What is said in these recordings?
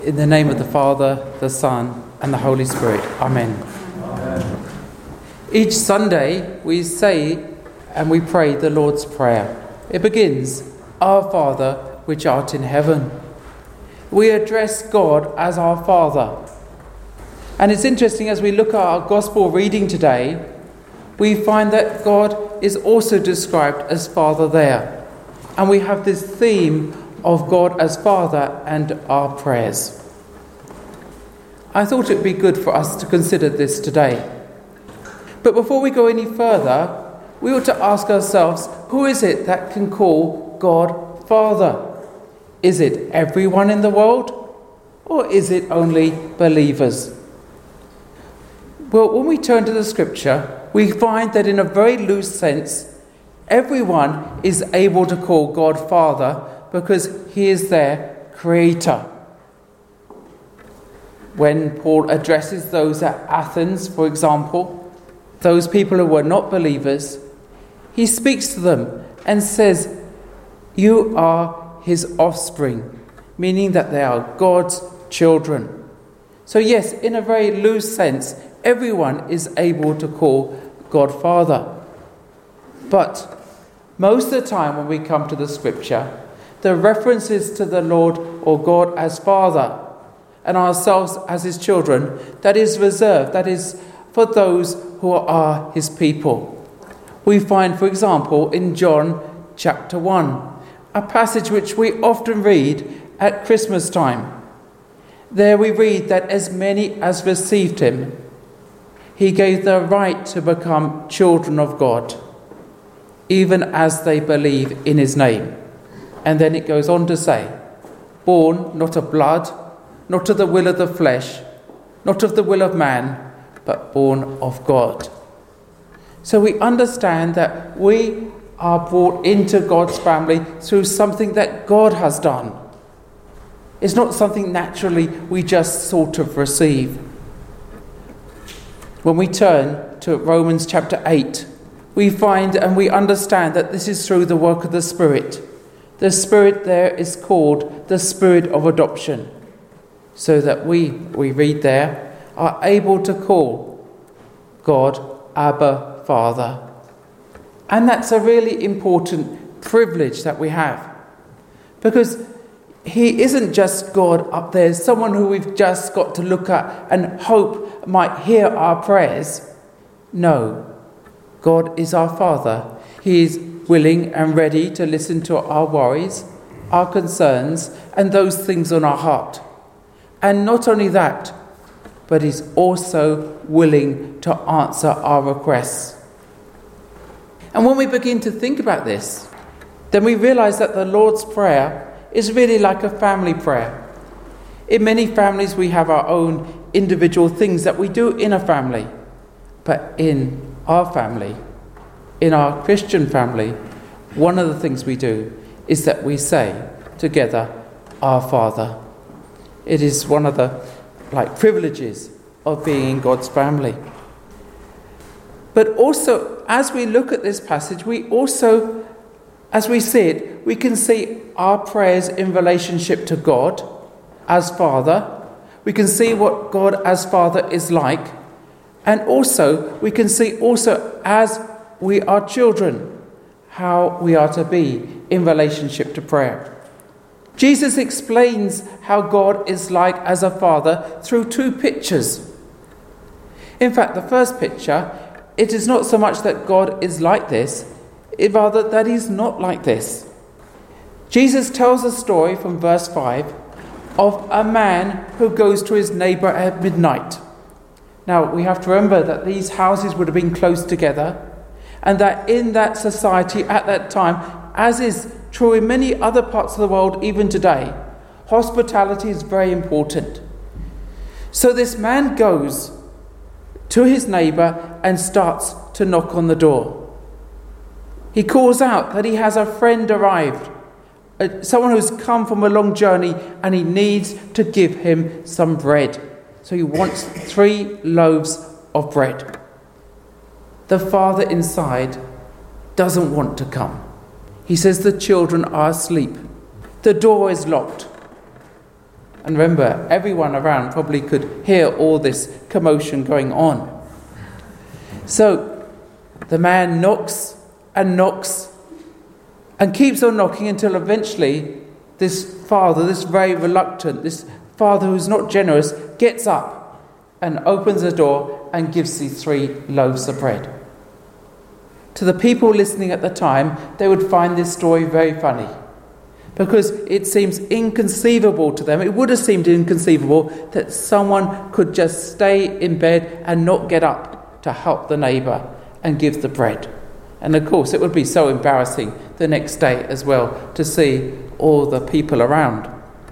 In the name of the Father, the Son, and the Holy Spirit. Amen. Amen. Each Sunday we say and we pray the Lord's Prayer. It begins, Our Father, which art in heaven. We address God as our Father. And it's interesting, as we look at our Gospel reading today, we find that God is also described as Father there. And we have this theme of God as Father and our prayers. I thought it would be good for us to consider this today. But before we go any further, we ought to ask ourselves, who is it that can call God Father? Is it everyone in the world? Or is it only believers? Well, when we turn to the scripture, we find that in a very loose sense, everyone is able to call God Father because he is their creator. When Paul addresses those at Athens, for example, those people who were not believers, he speaks to them and says, you are his offspring, meaning that they are God's children. So yes, in a very loose sense, everyone is able to call God Father. But most of the time when we come to the scripture, the references to the Lord or God as Father and ourselves as his children, that is reserved, that is for those who are his people. We find, for example, in John chapter 1, a passage which we often read at Christmas time. There we read that as many as received him, he gave the right to become children of God, even as they believe in his name. And then it goes on to say, born not of blood, not of the will of the flesh, not of the will of man, but born of God. So we understand that we are brought into God's family through something that God has done. It's not something naturally we just sort of receive. When we turn to Romans chapter 8, we find and we understand that this is through the work of the Spirit. The Spirit there is called the Spirit of adoption, so that we read there, are able to call God Abba Father. And that's a really important privilege that we have, because he isn't just God up there, someone who we've just got to look at and hope might hear our prayers. No, God is our Father. He is willing and ready to listen to our worries, our concerns, and those things on our heart. And not only that, but he's also willing to answer our requests. And when we begin to think about this, then we realize that the Lord's Prayer is really like a family prayer. In many families, we have our own individual things that we do in a family. But in our family, in our Christian family, one of the things we do is that we say together, Our Father. It is one of the privileges of being in God's family. But also, as we look at this passage, we also, as we see it, we can see our prayers in relationship to God as Father. We can see what God as Father is like. And also, we can see also as we are children, how we are to be in relationship to prayer. Jesus explains how God is like as a father through two pictures. In fact, the first picture, it is not so much that God is like this, rather that he's not like this. Jesus tells a story from verse 5 of a man who goes to his neighbour at midnight. Now, we have to remember that these houses would have been close together, and that in that society at that time, as is true in many other parts of the world even today, hospitality is very important. So this man goes to his neighbour and starts to knock on the door. He calls out that he has a friend arrived, someone who's come from a long journey, and he needs to give him some bread. So he wants 3 loaves of bread. The father inside doesn't want to come. He says the children are asleep. The door is locked. And remember, everyone around probably could hear all this commotion going on. So the man knocks and knocks and keeps on knocking until eventually this father, this very reluctant, this father who's not generous, gets up and opens the door and gives these 3 loaves of bread. To the people listening at the time, they would find this story very funny, because it seems inconceivable to them. It would have seemed inconceivable that someone could just stay in bed and not get up to help the neighbour and give the bread. And of course, it would be so embarrassing the next day as well to see all the people around.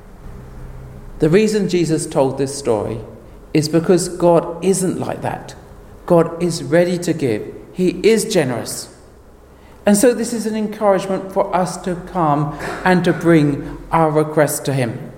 The reason Jesus told this story is because God isn't like that. God is ready to give. He is generous. And so this is an encouragement for us to come and to bring our request to him.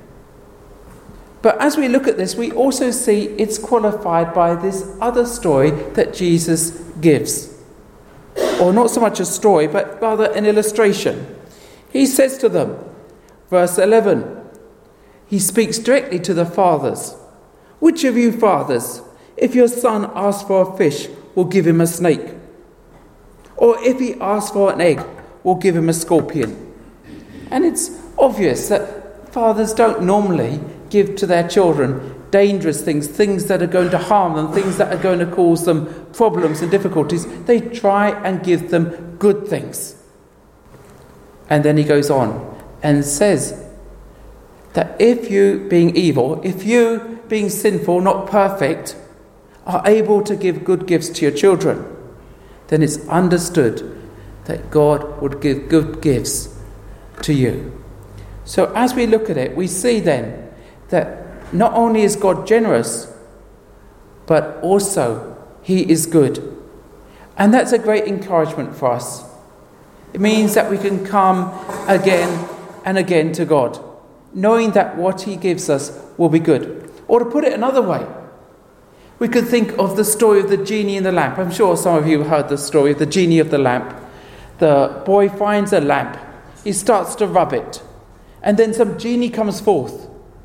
But as we look at this, we also see it's qualified by this other story that Jesus gives. Or not so much a story, but rather an illustration. He says to them, verse 11, he speaks directly to the fathers. Which of you fathers, if your son asks for a fish, will give him a snake? Or if he asks for an egg, will give him a scorpion? And it's obvious that fathers don't normally give to their children dangerous things, things that are going to harm them, things that are going to cause them problems and difficulties. They try and give them good things. And then he goes on and says that if you, being evil, if you, being sinful, not perfect, are able to give good gifts to your children, then it's understood that God would give good gifts to you. So as we look at it, we see then that not only is God generous, but also he is good. And that's a great encouragement for us. It means that we can come again and again to God, knowing that what he gives us will be good. Or to put it another way, we could think of the story of the genie in the lamp. I'm sure some of you heard the story of the genie of the lamp. The boy finds a lamp. He starts to rub it. And then some genie comes forth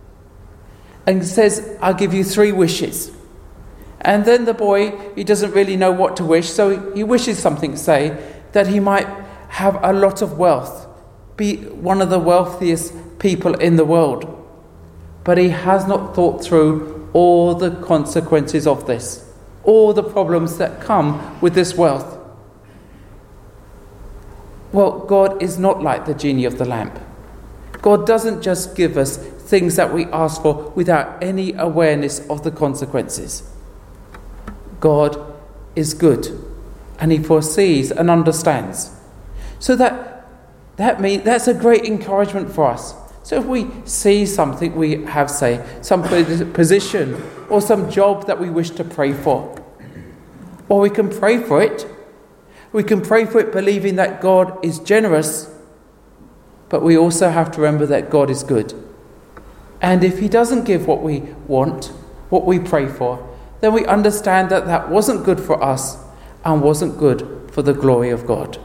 and says, I'll give you 3 wishes. And then the boy, he doesn't really know what to wish, so he wishes something, say, that he might have a lot of wealth, be one of the wealthiest people in the world. But he has not thought through all the consequences of this, all the problems that come with this wealth. Well, God is not like the genie of the lamp. God doesn't just give us things that we ask for without any awareness of the consequences. God is good, and he foresees and understands. So that's a great encouragement for us. So if we see something we have, say, some position or some job that we wish to pray for, or we can pray for it. We can pray for it believing that God is generous, but we also have to remember that God is good. And if he doesn't give what we want, what we pray for, then we understand that that wasn't good for us and wasn't good for the glory of God.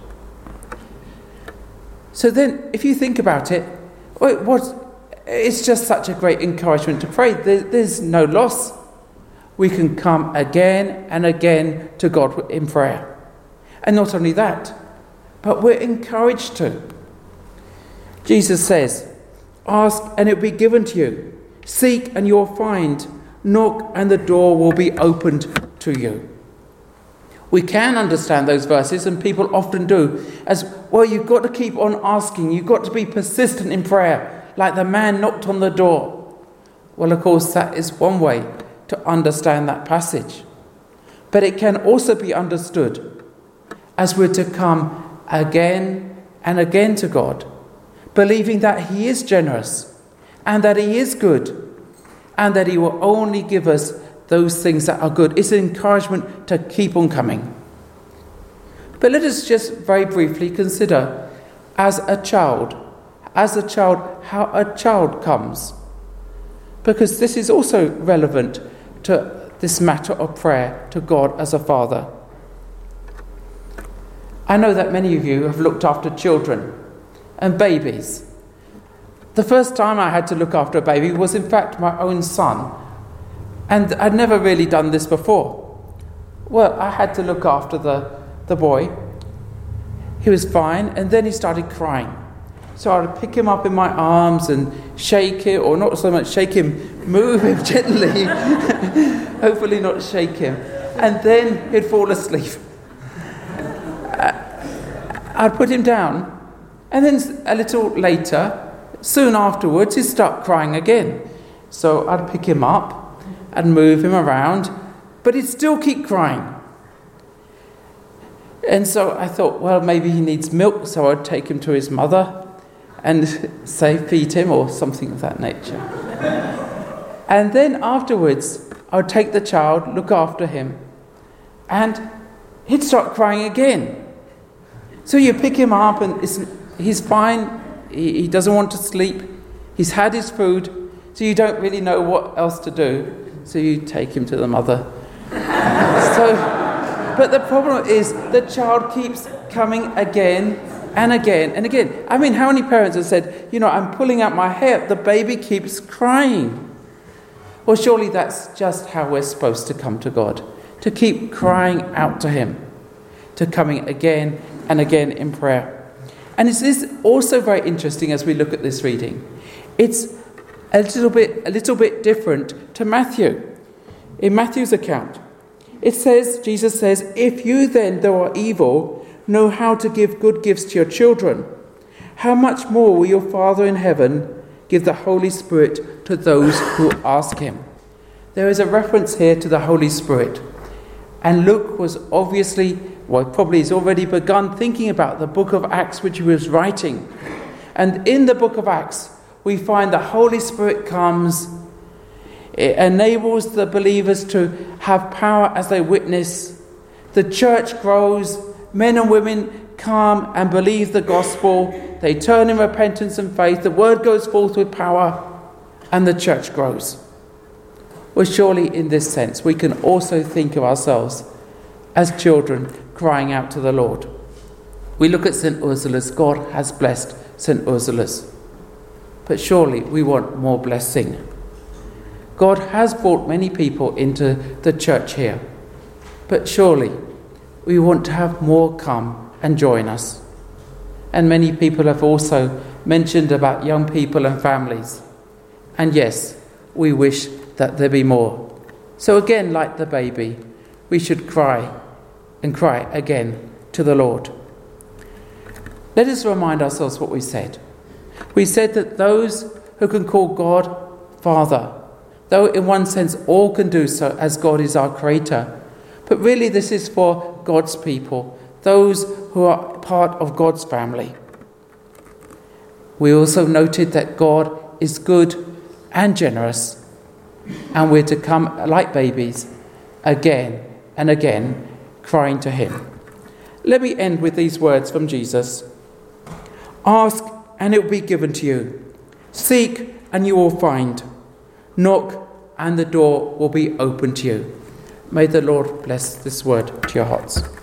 So then, if you think about it, it's just such a great encouragement to pray. There's no loss. We can come again and again to God in prayer. And not only that, but we're encouraged to. Jesus says, ask and it will be given to you. Seek and you'll find. Knock and the door will be opened to you. We can understand those verses, and people often do, as, well, you've got to keep on asking. You've got to be persistent in prayer, like the man knocked on the door. Well, of course, that is one way to understand that passage. But it can also be understood as we're to come again and again to God, believing that he is generous and that he is good and that he will only give us those things that are good. It's an encouragement to keep on coming. But let us just very briefly consider as a child, how a child comes. Because this is also relevant to this matter of prayer to God as a father. I know that many of you have looked after children and babies. The first time I had to look after a baby was in fact my own son. And I'd never really done this before. Well, I had to look after the boy. He was fine, and then he started crying. So I would pick him up in my arms and shake him, or not so much shake him, move him gently. Hopefully not shake him. And then he'd fall asleep. I'd put him down, and then a little later, soon afterwards, he'd start crying again. So I'd pick him up and move him around, but he'd still keep crying. And so I thought, well, maybe he needs milk, so I'd take him to his mother and say, feed him, or something of that nature. And then afterwards, I would take the child, look after him, and he'd start crying again. So you pick him up, and he's fine, he doesn't want to sleep, he's had his food, so you don't really know what else to do, so you take him to the mother. But the problem is the child keeps coming again and again and again. I mean, how many parents have said, I'm pulling out my hair, the baby keeps crying. Well, surely that's just how we're supposed to come to God, to keep crying out to him, to coming again and again in prayer. And it is also very interesting as we look at this reading. It's a little bit different to Matthew. In Matthew's account, Jesus says, if you then, though are evil, know how to give good gifts to your children, how much more will your Father in heaven give the Holy Spirit to those who ask him? There is a reference here to the Holy Spirit. And Luke was probably has already begun thinking about the book of Acts which he was writing. And in the book of Acts, we find the Holy Spirit comes. It enables the believers to have power as they witness. The church grows. Men and women come and believe the gospel. They turn in repentance and faith. The word goes forth with power, and the church grows. Well, surely in this sense, we can also think of ourselves as children crying out to the Lord. We look at St. Ursula's. God has blessed St. Ursula's. But surely we want more blessing. God has brought many people into the church here, but surely we want to have more come and join us. And many people have also mentioned about young people and families. And yes, we wish that there be more. So again, like the baby, we should cry and cry again to the Lord. Let us remind ourselves what we said. We said that those who can call God Father, though in one sense all can do so as God is our creator, but really this is for God's people, those who are part of God's family. We also noted that God is good and generous, and we're to come like babies again and again, crying to him. Let me end with these words from Jesus. Ask and it will be given to you. Seek and you will find. Knock and the door will be open to you. May the Lord bless this word to your hearts.